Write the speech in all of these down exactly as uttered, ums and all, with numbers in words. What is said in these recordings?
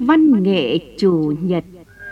văn nghệ chủ nhật.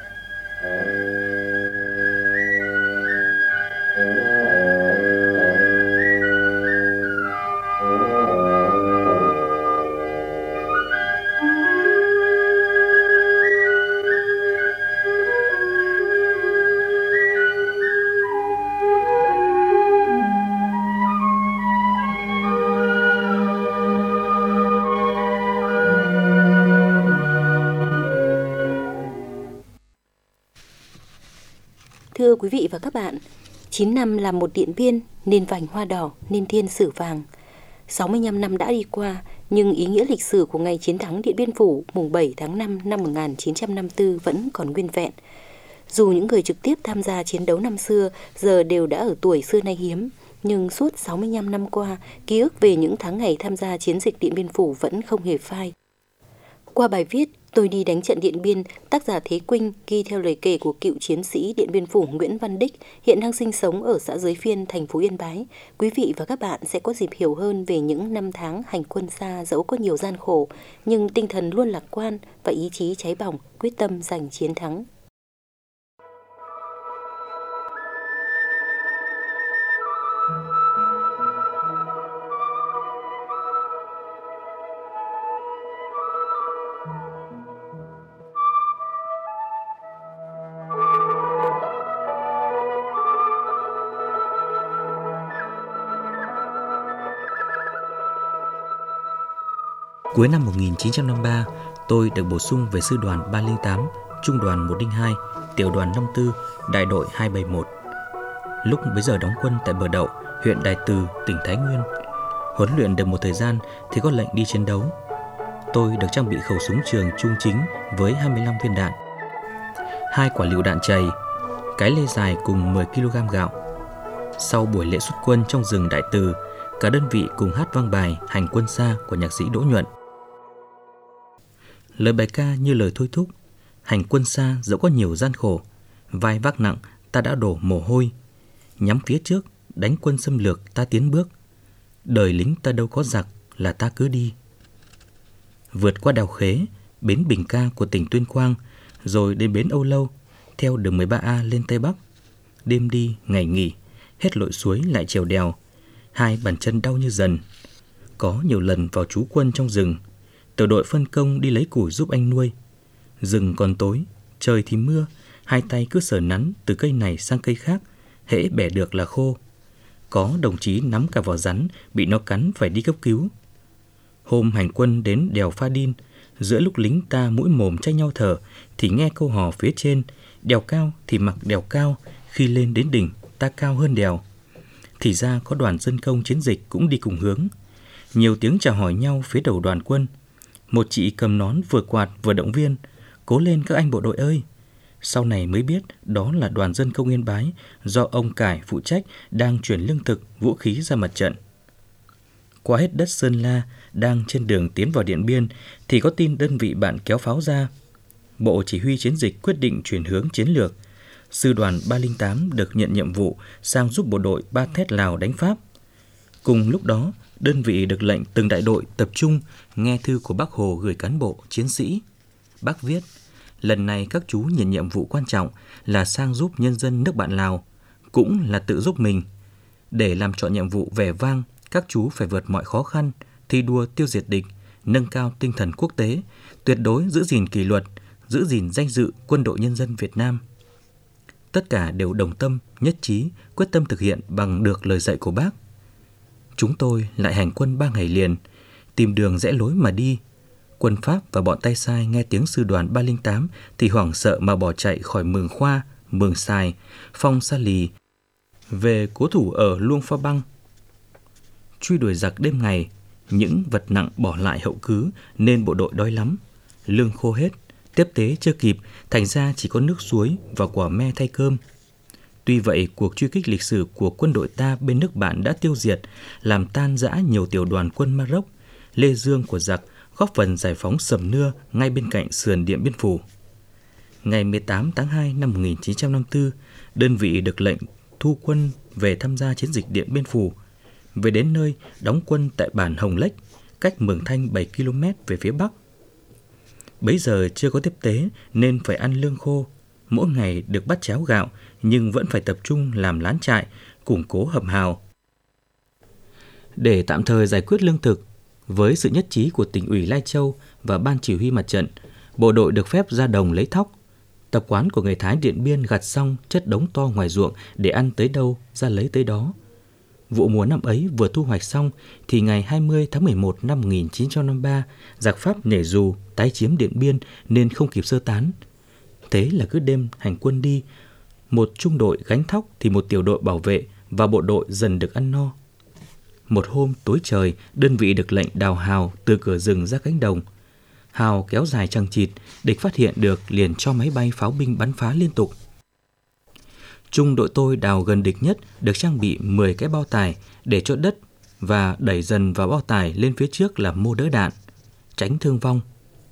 Thưa quý vị và các bạn, chín năm làm một Điện Biên nên vành hoa đỏ nên thiên sử vàng. sáu mươi lăm năm đã đi qua, nhưng ý nghĩa lịch sử của ngày chiến thắng Điện Biên Phủ mùng bảy tháng năm năm một nghìn chín trăm năm mươi tư vẫn còn nguyên vẹn. Dù những người trực tiếp tham gia chiến đấu năm xưa giờ đều đã ở tuổi xưa nay hiếm, nhưng suốt sáu mươi lăm năm qua, ký ức về những tháng ngày tham gia chiến dịch Điện Biên Phủ vẫn không hề phai. Qua bài viết Tôi đi đánh trận Điện Biên, tác giả Thế Quynh ghi theo lời kể của cựu chiến sĩ Điện Biên Phủ Nguyễn Văn Đích, hiện đang sinh sống ở xã Giới Phiên, thành phố Yên Bái. Quý vị và các bạn sẽ có dịp hiểu hơn về những năm tháng hành quân xa dẫu có nhiều gian khổ, nhưng tinh thần luôn lạc quan và ý chí cháy bỏng, quyết tâm giành chiến thắng. Cuối năm một nghìn chín trăm năm mươi ba, tôi được bổ sung về sư đoàn ba không tám, trung đoàn một không hai, tiểu đoàn năm mươi tư, đại đội hai bảy mốt. Lúc bấy giờ đóng quân tại Bờ Đậu, huyện Đại Từ, tỉnh Thái Nguyên. Huấn luyện được một thời gian thì có lệnh đi chiến đấu. Tôi được trang bị khẩu súng trường trung chính với hai mươi lăm viên đạn, hai quả lựu đạn chày, cái lê dài cùng mười ki lô gam gạo. Sau buổi lễ xuất quân trong rừng Đại Từ, cả đơn vị cùng hát vang bài Hành quân xa của nhạc sĩ Đỗ Nhuận. Lời bài ca như lời thôi thúc: hành quân xa dẫu có nhiều gian khổ, vai vác nặng ta đã đổ mồ hôi, nhắm phía trước đánh quân xâm lược ta tiến bước, đời lính ta đâu có giặc là ta cứ đi. Vượt qua đèo Khế, bến Bình Ca của tỉnh Tuyên Quang, rồi đến bến Âu Lâu, theo đường mười ba A lên Tây Bắc. Đêm đi ngày nghỉ, hết lội suối lại trèo đèo, hai bàn chân đau như dần. Có nhiều lần vào trú quân trong rừng, tiểu đội phân công đi lấy củi giúp anh nuôi. Rừng còn tối, trời thì mưa, hai tay cứ sờ nắn từ cây này sang cây khác, hễ bẻ được là khô. Có đồng chí nắm cả vỏ rắn, bị nó cắn phải đi cấp cứu. Hôm hành quân đến đèo Pha Đin, giữa lúc lính ta mũi mồm tranh nhau thở, thì nghe câu hò phía trên: đèo cao thì mặc đèo cao, khi lên đến đỉnh ta cao hơn đèo. Thì ra có đoàn dân công chiến dịch cũng đi cùng hướng. Nhiều tiếng chào hỏi nhau phía đầu đoàn quân. Một chị cầm nón vừa quạt vừa động viên: cố lên các anh bộ đội ơi. Sau này mới biết đó là đoàn dân công Yên Bái do ông Cải phụ trách, đang chuyển lương thực, vũ khí ra mặt trận. Qua hết đất Sơn La, đang trên đường tiến vào Điện Biên thì có tin đơn vị bạn kéo pháo ra. Bộ chỉ huy chiến dịch quyết định chuyển hướng chiến lược. Sư đoàn ba không tám được nhận nhiệm vụ sang giúp bộ đội Ba Thét Lào đánh Pháp. Cùng lúc đó, đơn vị được lệnh từng đại đội tập trung nghe thư của Bác Hồ gửi cán bộ, chiến sĩ. Bác viết: lần này các chú nhận nhiệm vụ quan trọng là sang giúp nhân dân nước bạn Lào, cũng là tự giúp mình. Để làm trọn nhiệm vụ vẻ vang, các chú phải vượt mọi khó khăn, thi đua tiêu diệt địch, nâng cao tinh thần quốc tế, tuyệt đối giữ gìn kỷ luật, giữ gìn danh dự Quân đội Nhân dân Việt Nam. Tất cả đều đồng tâm, nhất trí, quyết tâm thực hiện bằng được lời dạy của Bác. Chúng tôi lại hành quân ba ngày liền, tìm đường rẽ lối mà đi. Quân Pháp và bọn tay sai nghe tiếng sư đoàn ba không tám thì hoảng sợ mà bỏ chạy khỏi Mường Khoa, Mường Sài, Phong Sa Lì, về cố thủ ở Luông Pha Băng. Truy đuổi giặc đêm ngày, những vật nặng bỏ lại hậu cứ nên bộ đội đói lắm. Lương khô hết, tiếp tế chưa kịp, thành ra chỉ có nước suối và quả me thay cơm. Tuy vậy, cuộc truy kích lịch sử của quân đội ta bên nước bạn đã tiêu diệt, làm tan rã nhiều tiểu đoàn quân Maroc, Lê Dương của giặc, góp phần giải phóng Sầm Nưa ngay bên cạnh sườn Điện Biên Phủ. Ngày mười tám tháng hai năm một nghìn chín trăm năm mươi tư, đơn vị được lệnh thu quân về tham gia chiến dịch Điện Biên Phủ. Về đến nơi, đóng quân tại bản Hồng Lách, cách Mường Thanh bảy ki lô mét về phía bắc. Bấy giờ chưa có tiếp tế nên phải ăn lương khô. Mỗi ngày được bát cháo gạo nhưng vẫn phải tập trung làm lán trại, củng cố hầm hào. Để tạm thời giải quyết lương thực, với sự nhất trí của tỉnh ủy Lai Châu và ban chỉ huy mặt trận, bộ đội được phép ra đồng lấy thóc. Tập quán của người Thái Điện Biên gặt xong chất đống to ngoài ruộng để ăn tới đâu ra lấy tới đó. Vụ mùa năm ấy vừa thu hoạch xong thì ngày hai mươi tháng mười một năm một nghìn chín trăm năm mươi ba, giặc Pháp nhảy dù tái chiếm Điện Biên nên không kịp sơ tán. Thế là cứ đêm hành quân đi, một trung đội gánh thóc thì một tiểu đội bảo vệ và bộ đội dần được ăn no. Một hôm tối trời, đơn vị được lệnh đào hào từ cửa rừng ra cánh đồng. Hào kéo dài chằng chịt, địch phát hiện được liền cho máy bay pháo binh bắn phá liên tục. Trung đội tôi đào gần địch nhất được trang bị mười cái bao tải để cho đất và đẩy dần vào bao tải lên phía trước làm mô đỡ đạn, tránh thương vong.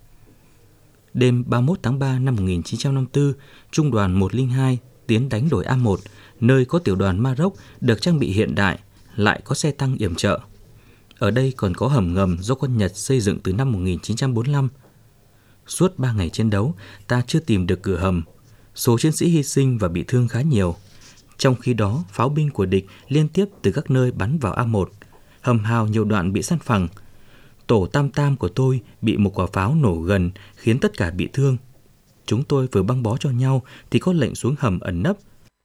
Đêm ba mươi mốt tháng ba năm một nghìn chín trăm năm mươi tư, Trung đoàn một không hai tiến đánh đồi A một, nơi có tiểu đoàn Maroc được trang bị hiện đại, lại có xe tăng yểm trợ. Ở đây còn có hầm ngầm do quân Nhật xây dựng từ năm một nghìn chín trăm bốn mươi lăm. Suốt ba ngày chiến đấu, ta chưa tìm được cửa hầm. Số chiến sĩ hy sinh và bị thương khá nhiều. Trong khi đó, pháo binh của địch liên tiếp từ các nơi bắn vào A một. Hầm hào nhiều đoạn bị san phẳng. Tổ tam tam của tôi bị một quả pháo nổ gần khiến tất cả bị thương. Chúng tôi vừa băng bó cho nhau thì có lệnh xuống hầm ẩn nấp.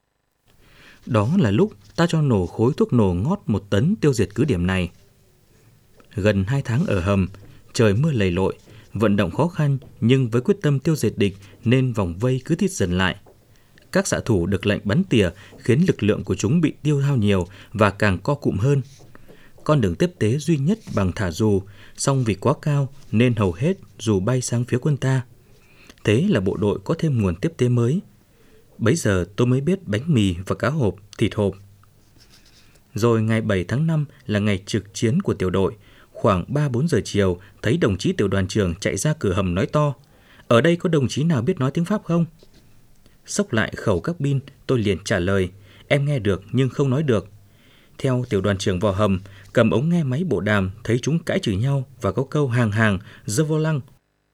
Đó là lúc ta cho nổ khối thuốc nổ ngót một tấn tiêu diệt cứ điểm này. Gần hai tháng ở hầm, trời mưa lầy lội, vận động khó khăn nhưng với quyết tâm tiêu diệt địch nên vòng vây cứ thít dần lại. Các xạ thủ được lệnh bắn tỉa khiến lực lượng của chúng bị tiêu hao nhiều và càng co cụm hơn. Con đường tiếp tế duy nhất bằng thả dù, song vì quá cao nên hầu hết dù bay sang phía quân ta. Thế là bộ đội có thêm nguồn tiếp tế mới. Bấy giờ tôi mới biết bánh mì và cá hộp, thịt hộp. Rồi ngày bảy tháng năm là ngày trực chiến của tiểu đội. Khoảng ba bốn giờ chiều, thấy đồng chí tiểu đoàn trưởng chạy ra cửa hầm nói to: "Ở đây có đồng chí nào biết nói tiếng Pháp không?" Xốc lại khẩu cabin, tôi liền trả lời: "Em nghe được nhưng không nói được." Theo tiểu đoàn trưởng vào hầm, cầm ống nghe máy bộ đàm, thấy chúng cãi chửi nhau và có câu hàng hàng, dơ vô lăng.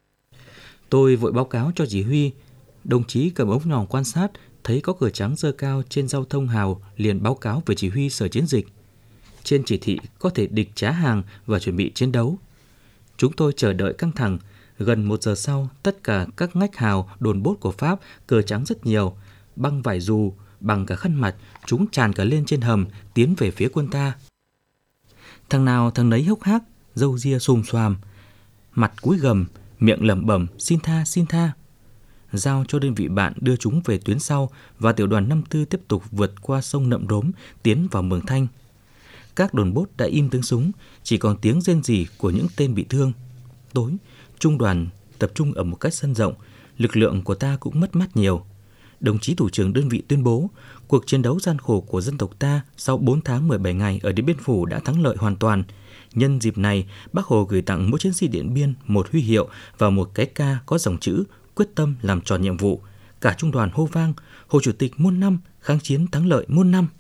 Tôi vội báo cáo cho chỉ huy. Đồng chí cầm ống nhòm quan sát, thấy có cờ trắng dơ cao trên giao thông hào, liền báo cáo về chỉ huy sở chiến dịch. Trên chỉ thị có thể địch trá hàng và chuẩn bị chiến đấu. Chúng tôi chờ đợi căng thẳng. Gần một giờ sau, tất cả các ngách hào, đồn bốt của Pháp, cờ trắng rất nhiều, băng vải dù, bằng cả khăn mặt, chúng tràn cả lên trên hầm, tiến về phía quân ta. Thằng nào thằng nấy hốc hác, râu ria xùm xoàm, mặt cúi gầm, miệng lẩm bẩm xin tha, xin tha. Giao cho đơn vị bạn đưa chúng về tuyến sau và tiểu đoàn năm tư tiếp tục vượt qua sông Nậm Rốm, tiến vào Mường Thanh. Các đồn bốt đã im tiếng súng, chỉ còn tiếng rên rỉ của những tên bị thương. Tối, trung đoàn tập trung ở một cái sân rộng, lực lượng của ta cũng mất mát nhiều. Đồng chí thủ trưởng đơn vị tuyên bố, cuộc chiến đấu gian khổ của dân tộc ta sau bốn tháng mười bảy ngày ở Điện Biên Phủ đã thắng lợi hoàn toàn. Nhân dịp này, Bác Hồ gửi tặng mỗi chiến sĩ Điện Biên một huy hiệu và một cái ca có dòng chữ quyết tâm làm tròn nhiệm vụ. Cả trung đoàn hô vang, Hồ Chủ tịch muôn năm, kháng chiến thắng lợi muôn năm.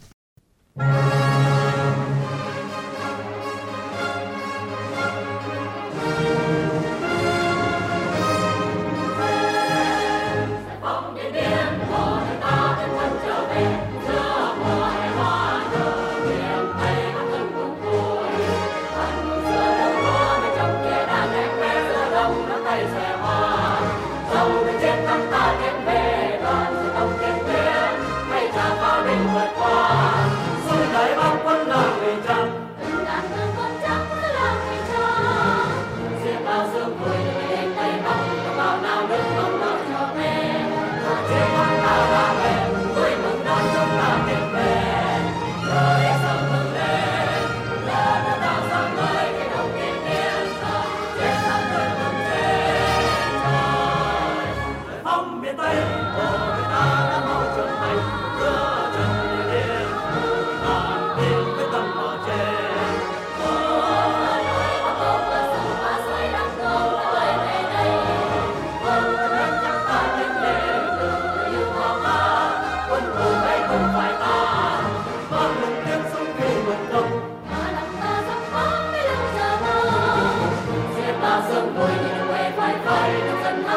Hãy subscribe cho kênh Ghiền Mì Gõ để không bỏ lỡ những video hấp dẫn.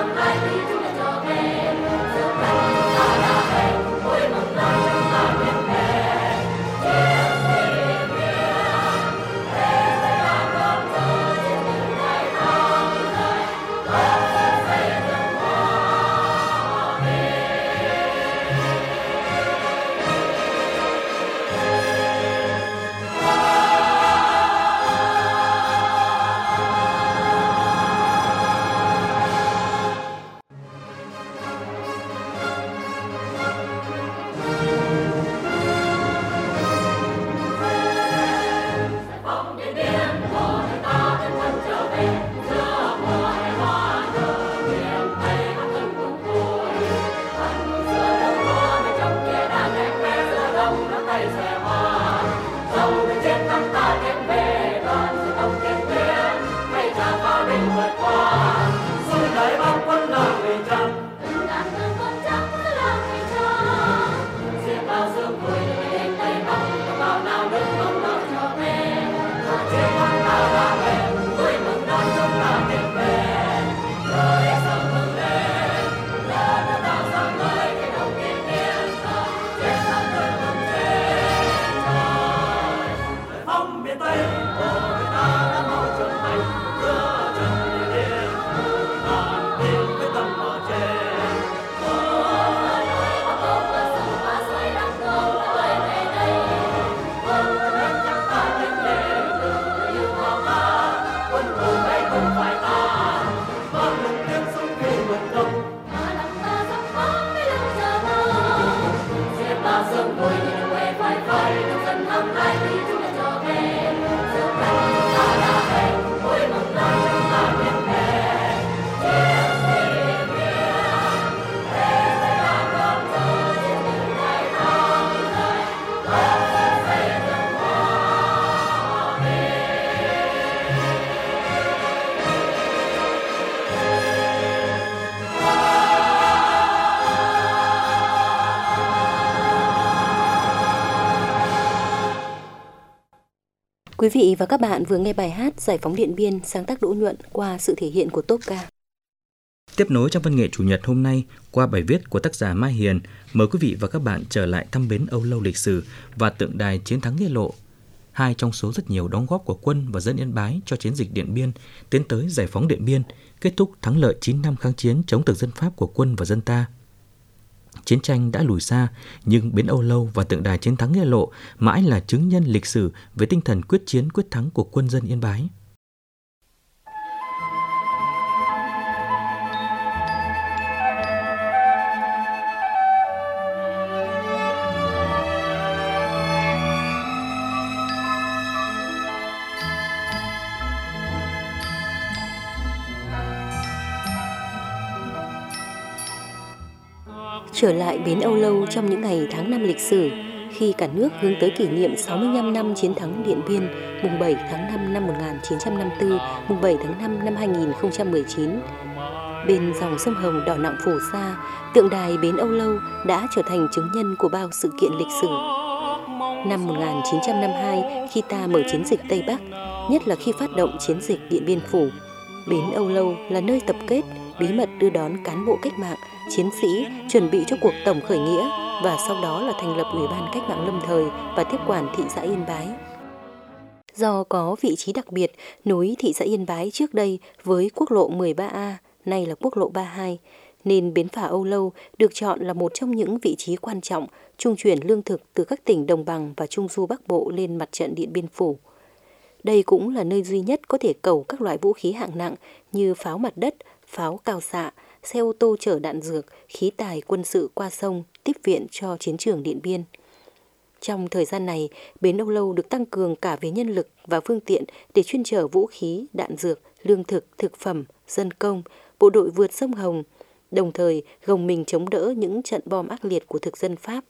Quý vị và các bạn vừa nghe bài hát Giải phóng Điện Biên sáng tác Đỗ Nhuận qua sự thể hiện của tốp ca. Tiếp nối trong văn nghệ Chủ nhật hôm nay, qua bài viết của tác giả Mai Hiền, mời quý vị và các bạn trở lại thăm bến Âu Lâu lịch sử và tượng đài chiến thắng Nghĩa Lộ, hai trong số rất nhiều đóng góp của quân và dân Yên Bái cho chiến dịch Điện Biên tiến tới giải phóng Điện Biên, kết thúc thắng lợi chín năm kháng chiến chống thực dân Pháp của quân và dân ta. Chiến tranh đã lùi xa, nhưng bến Âu Lâu và tượng đài chiến thắng Nghĩa Lộ mãi là chứng nhân lịch sử về tinh thần quyết chiến quyết thắng của quân dân Yên Bái. Trở lại bến Âu Lâu trong những ngày tháng năm lịch sử, khi cả nước hướng tới kỷ niệm sáu mươi lăm năm chiến thắng Điện Biên, mùng bảy tháng năm năm một nghìn chín trăm năm mươi tư, mùng bảy tháng năm năm hai nghìn không trăm mười chín. Bên dòng sông Hồng đỏ nặng phù sa, tượng đài bến Âu Lâu đã trở thành chứng nhân của bao sự kiện lịch sử. Năm một nghìn chín trăm năm mươi hai, khi ta mở chiến dịch Tây Bắc, nhất là khi phát động chiến dịch Điện Biên Phủ, bến Âu Lâu là nơi tập kết, bí mật đưa đón cán bộ cách mạng, chiến sĩ chuẩn bị cho cuộc tổng khởi nghĩa và sau đó là thành lập Ủy ban Cách mạng lâm thời và tiếp quản thị xã Yên Bái. Do có vị trí đặc biệt nối thị xã Yên Bái trước đây với quốc lộ mười ba A, nay là quốc lộ ba mươi hai, nên bến phà Âu Lâu được chọn là một trong những vị trí quan trọng trung chuyển lương thực từ các tỉnh Đồng bằng và Trung du Bắc Bộ lên mặt trận Điện Biên Phủ. Đây cũng là nơi duy nhất có thể cẩu các loại vũ khí hạng nặng như pháo mặt đất, pháo cao xạ, xe ô tô chở đạn dược, khí tài quân sự qua sông, tiếp viện cho chiến trường Điện Biên. Trong thời gian này, bến Âu Lâu được tăng cường cả về nhân lực và phương tiện để chuyên chở vũ khí, đạn dược, lương thực, thực phẩm, dân công, bộ đội vượt sông Hồng, đồng thời gồng mình chống đỡ những trận bom ác liệt của thực dân Pháp.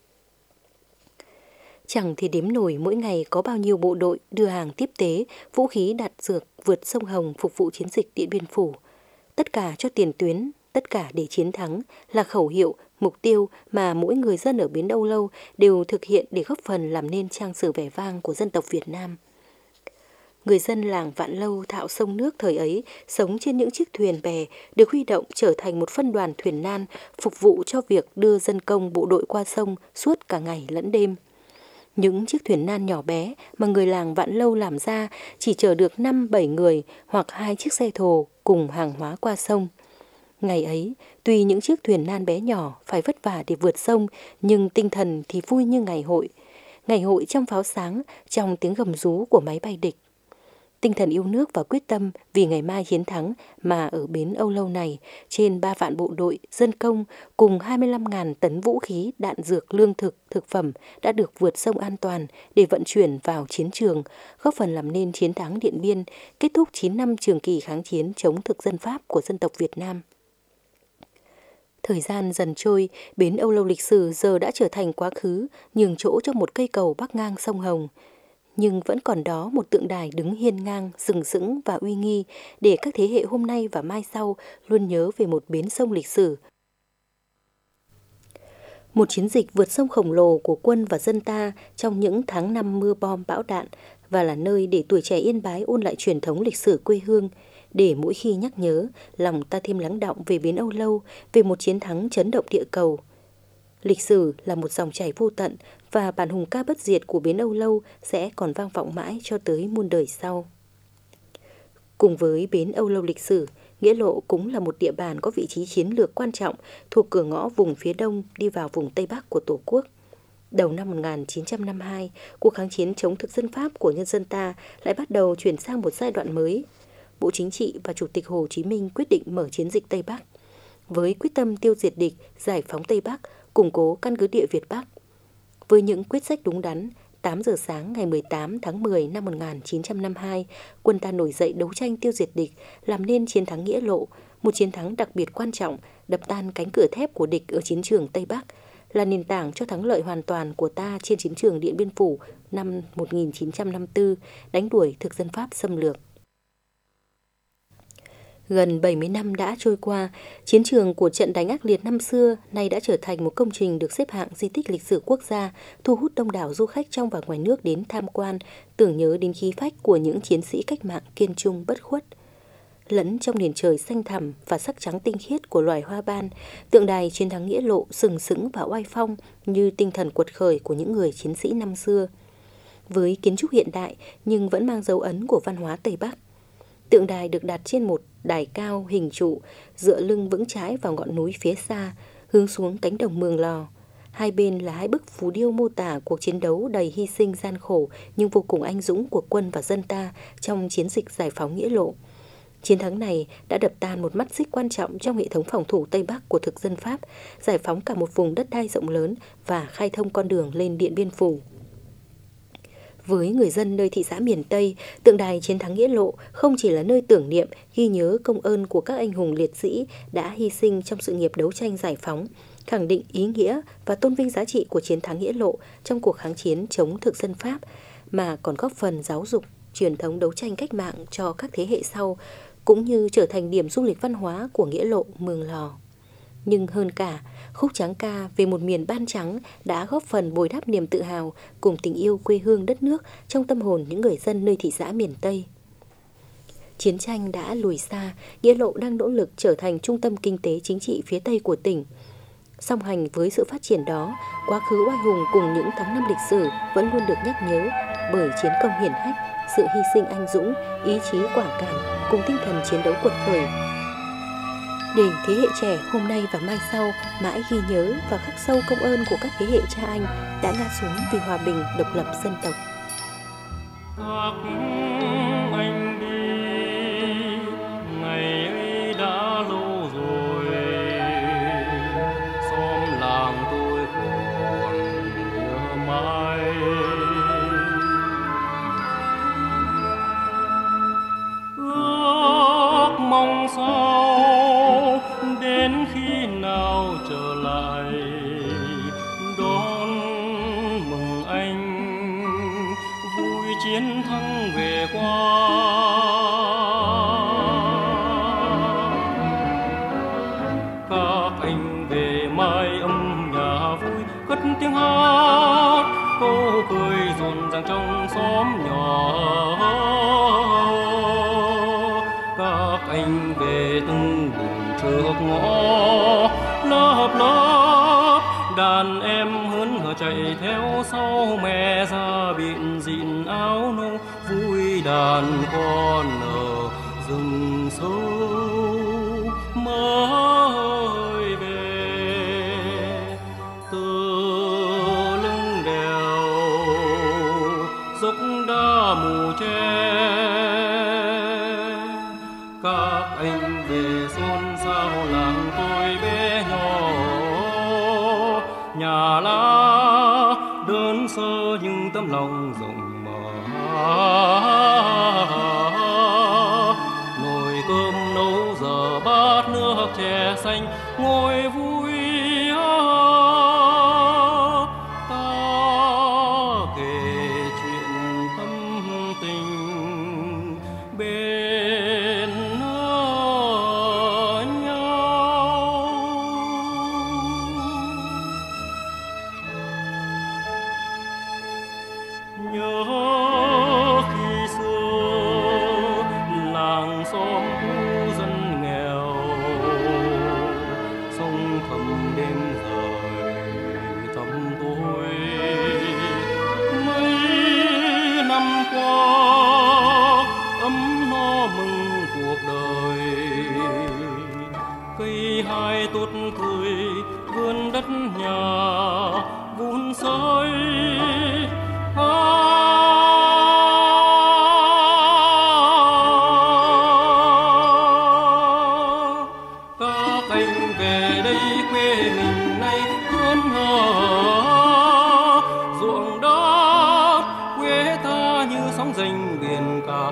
Chẳng thì đếm nổi mỗi ngày có bao nhiêu bộ đội đưa hàng tiếp tế, vũ khí đạn dược vượt sông Hồng phục vụ chiến dịch Điện Biên Phủ. Tất cả cho tiền tuyến, tất cả để chiến thắng là khẩu hiệu, mục tiêu mà mỗi người dân ở bến Âu Lâu đều thực hiện để góp phần làm nên trang sử vẻ vang của dân tộc Việt Nam. Người dân làng Vạn Lâu Thạo Sông Nước thời ấy sống trên những chiếc thuyền bè được huy động trở thành một phân đoàn thuyền nan phục vụ cho việc đưa dân công bộ đội qua sông suốt cả ngày lẫn đêm. Những chiếc thuyền nan nhỏ bé mà người làng Vạn Lâu làm ra chỉ chở được năm bảy người hoặc hai chiếc xe thồ cùng hàng hóa qua sông. Ngày ấy, tuy những chiếc thuyền nan bé nhỏ phải vất vả để vượt sông, nhưng tinh thần thì vui như ngày hội. Ngày hội trong pháo sáng, trong tiếng gầm rú của máy bay địch. Tinh thần yêu nước và quyết tâm vì ngày mai chiến thắng mà ở bến Âu Lâu này, trên ba vạn bộ đội, dân công cùng hai mươi lăm nghìn tấn vũ khí, đạn dược, lương thực, thực phẩm đã được vượt sông an toàn để vận chuyển vào chiến trường, góp phần làm nên chiến thắng Điện Biên, kết thúc chín năm trường kỳ kháng chiến chống thực dân Pháp của dân tộc Việt Nam. Thời gian dần trôi, bến Âu Lâu lịch sử giờ đã trở thành quá khứ, nhường chỗ cho một cây cầu bắc ngang sông Hồng. Nhưng vẫn còn đó một tượng đài đứng hiên ngang, sừng sững và uy nghi để các thế hệ hôm nay và mai sau luôn nhớ về một bến sông lịch sử. Một chiến dịch vượt sông khổng lồ của quân và dân ta trong những tháng năm mưa bom bão đạn và là nơi để tuổi trẻ Yên Bái ôn lại truyền thống lịch sử quê hương, để mỗi khi nhắc nhớ, lòng ta thêm lắng đọng về bến Âu Lâu, về một chiến thắng chấn động địa cầu. Lịch sử là một dòng chảy vô tận và bản hùng ca bất diệt của bến Âu Lâu sẽ còn vang vọng mãi cho tới muôn đời sau. Cùng với bến Âu Lâu lịch sử, Nghĩa Lộ cũng là một địa bàn có vị trí chiến lược quan trọng thuộc cửa ngõ vùng phía đông đi vào vùng Tây Bắc của Tổ quốc. Đầu năm một nghìn chín trăm năm mươi hai, cuộc kháng chiến chống thực dân Pháp của nhân dân ta lại bắt đầu chuyển sang một giai đoạn mới. Bộ Chính trị và Chủ tịch Hồ Chí Minh quyết định mở chiến dịch Tây Bắc, với quyết tâm tiêu diệt địch, giải phóng Tây Bắc, củng cố căn cứ địa Việt Bắc. Với những quyết sách đúng đắn, tám giờ sáng ngày mười tám tháng mười năm một nghìn chín trăm năm mươi hai, quân ta nổi dậy đấu tranh tiêu diệt địch, làm nên chiến thắng Nghĩa Lộ, một chiến thắng đặc biệt quan trọng, đập tan cánh cửa thép của địch ở chiến trường Tây Bắc, là nền tảng cho thắng lợi hoàn toàn của ta trên chiến trường Điện Biên Phủ năm một nghìn chín trăm năm mươi tư, đánh đuổi thực dân Pháp xâm lược. Gần bảy mươi năm đã trôi qua, chiến trường của trận đánh ác liệt năm xưa nay đã trở thành một công trình được xếp hạng di tích lịch sử quốc gia, thu hút đông đảo du khách trong và ngoài nước đến tham quan, tưởng nhớ đến khí phách của những chiến sĩ cách mạng kiên trung bất khuất. Lẫn trong nền trời xanh thẳm và sắc trắng tinh khiết của loài hoa ban, tượng đài chiến thắng Nghĩa Lộ sừng sững và oai phong như tinh thần quật khởi của những người chiến sĩ năm xưa. Với kiến trúc hiện đại nhưng vẫn mang dấu ấn của văn hóa Tây Bắc. Tượng đài được đặt trên một đài cao hình trụ, dựa lưng vững chãi vào ngọn núi phía xa, hướng xuống cánh đồng Mường Lò. Hai bên là hai bức phù điêu mô tả cuộc chiến đấu đầy hy sinh gian khổ nhưng vô cùng anh dũng của quân và dân ta trong chiến dịch giải phóng Nghĩa Lộ. Chiến thắng này đã đập tan một mắt xích quan trọng trong hệ thống phòng thủ Tây Bắc của thực dân Pháp, giải phóng cả một vùng đất đai rộng lớn và khai thông con đường lên Điện Biên Phủ. Với người dân nơi thị xã miền Tây, tượng đài chiến thắng Nghĩa Lộ không chỉ là nơi tưởng niệm, ghi nhớ công ơn của các anh hùng liệt sĩ đã hy sinh trong sự nghiệp đấu tranh giải phóng, khẳng định ý nghĩa và tôn vinh giá trị của chiến thắng Nghĩa Lộ trong cuộc kháng chiến chống thực dân Pháp, mà còn góp phần giáo dục truyền thống đấu tranh cách mạng cho các thế hệ sau, cũng như trở thành điểm du lịch văn hóa của Nghĩa Lộ Mường Lò. Nhưng hơn cả, khúc tráng ca về một miền ban trắng đã góp phần bồi đắp niềm tự hào cùng tình yêu quê hương đất nước trong tâm hồn những người dân nơi thị xã miền Tây. Chiến tranh đã lùi xa, Nghĩa Lộ đang nỗ lực trở thành trung tâm kinh tế chính trị phía Tây của tỉnh. Song hành với sự phát triển đó, quá khứ oai hùng cùng những tháng năm lịch sử vẫn luôn được nhắc nhớ bởi chiến công hiển hách, sự hy sinh anh dũng, ý chí quả cảm cùng tinh thần chiến đấu quật khởi. Để thế hệ trẻ hôm nay và mai sau mãi ghi nhớ và khắc sâu công ơn của các thế hệ cha anh đã ngã xuống vì hòa bình độc lập dân tộc. Các anh đi, ngày ấy đã lâu rồi, xóm làng tôi còn nhớ mãi. Ước mong sao đến khi nào trở lại đón mừng anh vui chiến thắng về qua. Các anh về mái ấm nhà vui cất tiếng hát câu cười rộn ràng trong xóm nhỏ. trước ngõ lớp lớp, đàn em hớn hở chạy theo sau mẹ ra biển dịn áo nâu, vui đàn con ở rừng sâu mới về. Từ lưng đèo dốc đá mù che, các anh về xôn xao làng tôi bé nhỏ, nhà lá đơn sơ nhưng tấm lòng rộng mở. Nồi cơm nấu giờ bát nước chè xanh, ngồi vui ta kể chuyện tâm tình bên nhớ khi xưa làng xóm khu dân nghèo, sông thầm đêm rời thăm tôi. Mấy năm qua ấm no mừng cuộc đời, cây hai tốt tươi vườn đất nhà vun sới. Các anh về đây quê mình nay hớn hở, ruộng đất quê ta như sóng rền biển cả.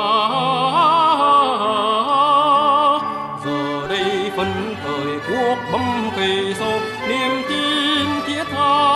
Giờ đây phấn khởi quốc bấm cây sâu, niềm tin thiết tha.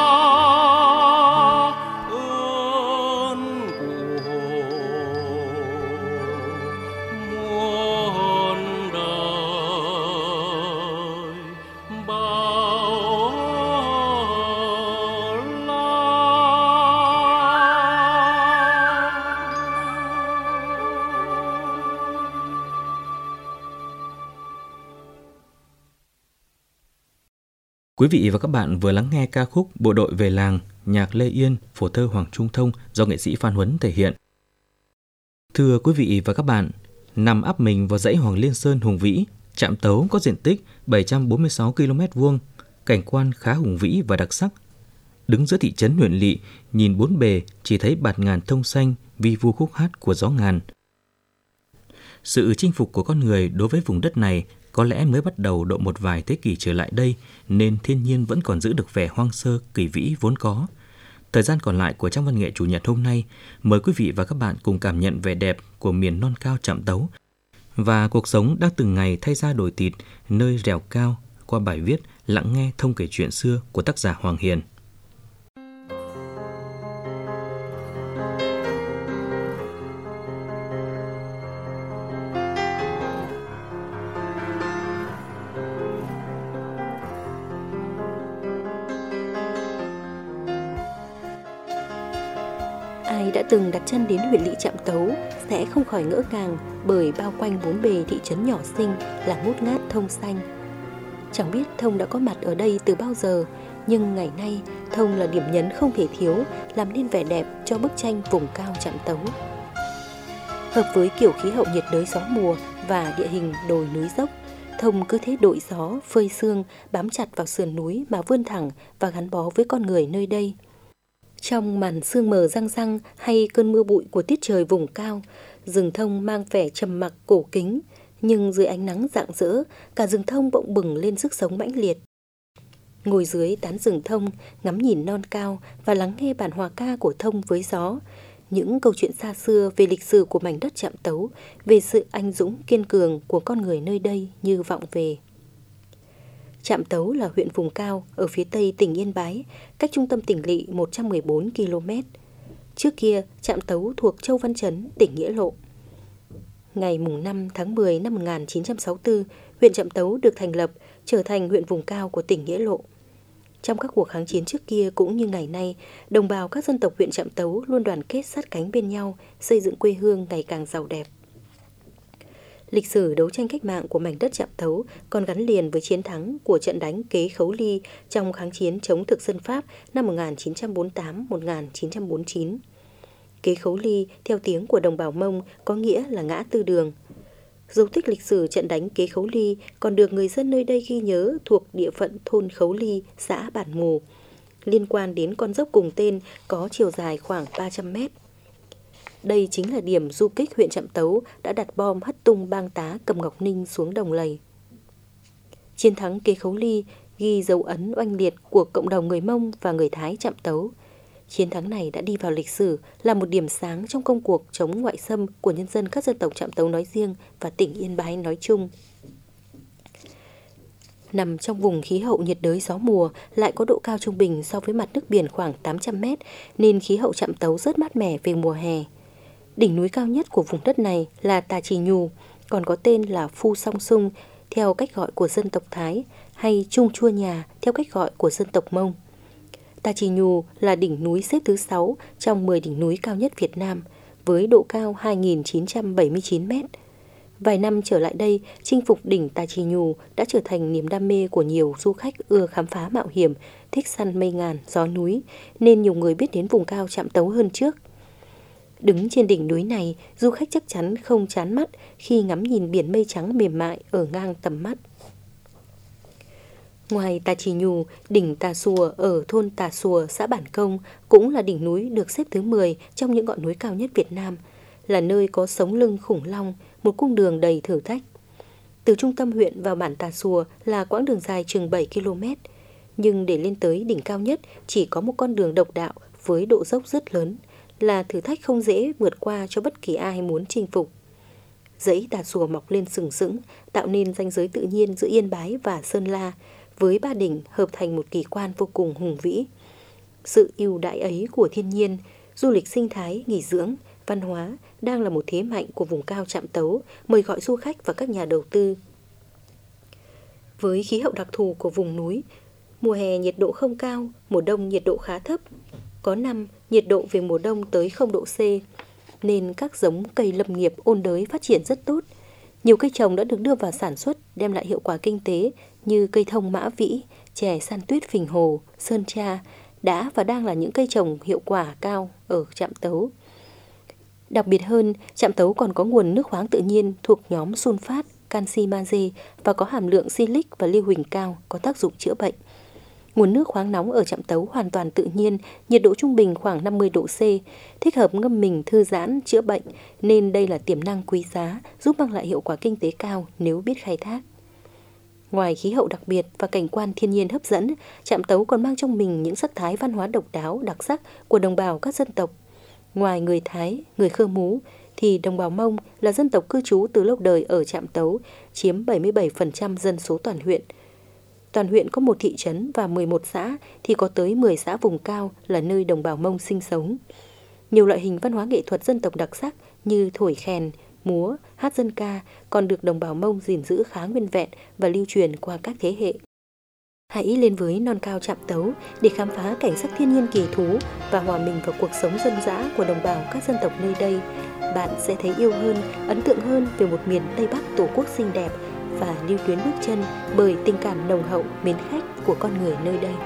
Quý vị và các bạn vừa lắng nghe ca khúc Bộ đội về làng, nhạc Lê Yên, phổ thơ Hoàng Trung Thông do nghệ sĩ Phan Huấn thể hiện. Thưa quý vị và các bạn, nằm áp mình vào dãy Hoàng Liên Sơn hùng vĩ, Trạm Tấu có diện tích bảy trăm bốn mươi sáu ki lô mét vuông, cảnh quan khá hùng vĩ và đặc sắc. Đứng giữa thị trấn Huyện Lỵ, nhìn bốn bề chỉ thấy bạt ngàn thông xanh, vi vu khúc hát của gió ngàn. Sự chinh phục của con người đối với vùng đất này có lẽ mới bắt đầu độ một vài thế kỷ trở lại đây, nên thiên nhiên vẫn còn giữ được vẻ hoang sơ kỳ vĩ vốn có. Thời gian còn lại của trang văn nghệ Chủ nhật hôm nay, mời quý vị và các bạn cùng cảm nhận vẻ đẹp của miền non cao Trạm Tấu và cuộc sống đang từng ngày thay da đổi thịt nơi rèo cao qua bài viết Lặng nghe thông kể chuyện xưa của tác giả Hoàng Hiền. Ai đã từng đặt chân đến huyện Lỵ Trạm Tấu sẽ không khỏi ngỡ ngàng bởi bao quanh bốn bề thị trấn nhỏ xinh là ngút ngát thông xanh. Chẳng biết thông đã có mặt ở đây từ bao giờ, nhưng ngày nay thông là điểm nhấn không thể thiếu, làm nên vẻ đẹp cho bức tranh vùng cao Trạm Tấu. Hợp với kiểu khí hậu nhiệt đới gió mùa và địa hình đồi núi dốc, thông cứ thế đội gió, phơi sương, bám chặt vào sườn núi mà vươn thẳng và gắn bó với con người nơi đây. Trong màn sương mờ răng răng hay cơn mưa bụi của tiết trời vùng cao, rừng thông mang vẻ trầm mặc cổ kính, nhưng dưới ánh nắng rạng rỡ, cả rừng thông bỗng bừng lên sức sống mãnh liệt. Ngồi dưới tán rừng thông, ngắm nhìn non cao và lắng nghe bản hòa ca của thông với gió, những câu chuyện xa xưa về lịch sử của mảnh đất Trạm Tấu, về sự anh dũng kiên cường của con người nơi đây như vọng về. Trạm Tấu là huyện vùng cao ở phía tây tỉnh Yên Bái, cách trung tâm tỉnh Lỵ một trăm mười bốn ki lô mét. Trước kia, Trạm Tấu thuộc Châu Văn Chấn, tỉnh Nghĩa Lộ. Ngày năm tháng mười năm một nghìn chín trăm sáu mươi tư, huyện Trạm Tấu được thành lập, trở thành huyện vùng cao của tỉnh Nghĩa Lộ. Trong các cuộc kháng chiến trước kia cũng như ngày nay, đồng bào các dân tộc huyện Trạm Tấu luôn đoàn kết sát cánh bên nhau, xây dựng quê hương ngày càng giàu đẹp. Lịch sử đấu tranh cách mạng của mảnh đất Trạm Tấu còn gắn liền với chiến thắng của trận đánh Kế Khấu Ly trong kháng chiến chống thực dân Pháp năm một nghìn chín trăm bốn mươi tám đến một nghìn chín trăm bốn mươi chín. Kế Khấu Ly theo tiếng của đồng bào Mông có nghĩa là ngã tư đường. Dấu tích lịch sử trận đánh Kế Khấu Ly còn được người dân nơi đây ghi nhớ thuộc địa phận thôn Khấu Ly, xã Bản Mù, liên quan đến con dốc cùng tên có chiều dài khoảng ba trăm mét. Đây chính là điểm du kích huyện Trạm Tấu đã đặt bom hất tung bang tá Cầm Ngọc Ninh xuống Đồng Lầy. Chiến thắng Kế Khấu Ly ghi dấu ấn oanh liệt của cộng đồng người Mông và người Thái Trạm Tấu. Chiến thắng này đã đi vào lịch sử là một điểm sáng trong công cuộc chống ngoại xâm của nhân dân các dân tộc Trạm Tấu nói riêng và tỉnh Yên Bái nói chung. Nằm trong vùng khí hậu nhiệt đới gió mùa, lại có độ cao trung bình so với mặt nước biển khoảng tám trăm mét, nên khí hậu Trạm Tấu rất mát mẻ về mùa hè. Đỉnh núi cao nhất của vùng đất này là Tà Trì Nhù, còn có tên là Phu Song Sung theo cách gọi của dân tộc Thái, hay Trung Chua Nhà theo cách gọi của dân tộc Mông. Tà Trì Nhù là đỉnh núi xếp thứ sáu trong mười đỉnh núi cao nhất Việt Nam, với độ cao hai nghìn chín trăm bảy mươi chín mét. Vài năm trở lại đây, chinh phục đỉnh Tà Trì Nhù đã trở thành niềm đam mê của nhiều du khách ưa khám phá mạo hiểm, thích săn mây ngàn, gió núi, nên nhiều người biết đến vùng cao Trạm Tấu hơn trước. Đứng trên đỉnh núi này, du khách chắc chắn không chán mắt khi ngắm nhìn biển mây trắng mềm mại ở ngang tầm mắt. Ngoài Tà Trì Nhù, đỉnh Tà Xùa ở thôn Tà Xùa, xã Bản Công cũng là đỉnh núi được xếp thứ mười trong những ngọn núi cao nhất Việt Nam, là nơi có sống lưng khủng long, một cung đường đầy thử thách. Từ trung tâm huyện vào bản Tà Xùa là quãng đường dài chừng bảy ki lô mét, nhưng để lên tới đỉnh cao nhất chỉ có một con đường độc đạo với độ dốc rất lớn, là thử thách không dễ vượt qua cho bất kỳ ai muốn chinh phục. Dãy Tà Xùa mọc lên sừng sững, tạo nên ranh giới tự nhiên giữa Yên Bái và Sơn La, với ba đỉnh hợp thành một kỳ quan vô cùng hùng vĩ. Sự ưu đãi ấy của thiên nhiên, du lịch sinh thái, nghỉ dưỡng, văn hóa đang là một thế mạnh của vùng cao Trạm Tấu, mời gọi du khách và các nhà đầu tư. Với khí hậu đặc thù của vùng núi, mùa hè nhiệt độ không cao, mùa đông nhiệt độ khá thấp. Có năm nhiệt độ về mùa đông tới không độ C, nên các giống cây lâm nghiệp ôn đới phát triển rất tốt. Nhiều cây trồng đã được đưa vào sản xuất, đem lại hiệu quả kinh tế như cây thông Mã Vĩ, chè san tuyết Phình Hồ, Sơn Tra, đã và đang là những cây trồng hiệu quả cao ở Trạm Tấu. Đặc biệt hơn, Trạm Tấu còn có nguồn nước khoáng tự nhiên thuộc nhóm sunfat, canxi magie và có hàm lượng silic và lưu huỳnh cao, có tác dụng chữa bệnh. Nguồn nước khoáng nóng ở Trạm Tấu hoàn toàn tự nhiên, nhiệt độ trung bình khoảng năm mươi độ C, thích hợp ngâm mình thư giãn, chữa bệnh, nên đây là tiềm năng quý giá, giúp mang lại hiệu quả kinh tế cao nếu biết khai thác. Ngoài khí hậu đặc biệt và cảnh quan thiên nhiên hấp dẫn, Trạm Tấu còn mang trong mình những sắc thái văn hóa độc đáo, đặc sắc của đồng bào các dân tộc. Ngoài người Thái, người Khơ Mú, thì đồng bào Mông là dân tộc cư trú từ lâu đời ở Trạm Tấu, chiếm bảy mươi bảy phần trăm dân số toàn huyện. Toàn huyện có một thị trấn và mười một xã, thì có tới mười xã vùng cao là nơi đồng bào Mông sinh sống. Nhiều loại hình văn hóa nghệ thuật dân tộc đặc sắc như thổi khèn, múa, hát dân ca còn được đồng bào Mông gìn giữ khá nguyên vẹn và lưu truyền qua các thế hệ. Hãy lên với non cao Trạm Tấu để khám phá cảnh sắc thiên nhiên kỳ thú và hòa mình vào cuộc sống dân dã của đồng bào các dân tộc nơi đây. Bạn sẽ thấy yêu hơn, ấn tượng hơn về một miền Tây Bắc Tổ quốc xinh đẹp và lưu luyến bước chân bởi tình cảm nồng hậu mến khách của con người nơi đây.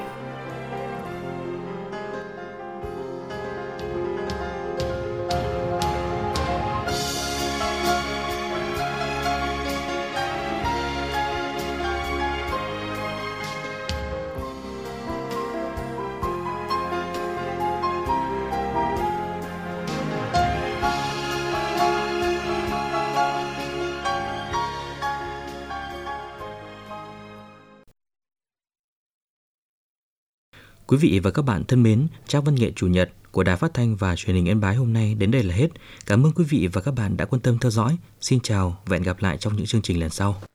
Quý vị và các bạn thân mến, trang văn nghệ chủ nhật của Đài Phát thanh và Truyền hình Yên Bái hôm nay đến đây là hết. Cảm ơn quý vị và các bạn đã quan tâm theo dõi. Xin chào và hẹn gặp lại trong những chương trình lần sau.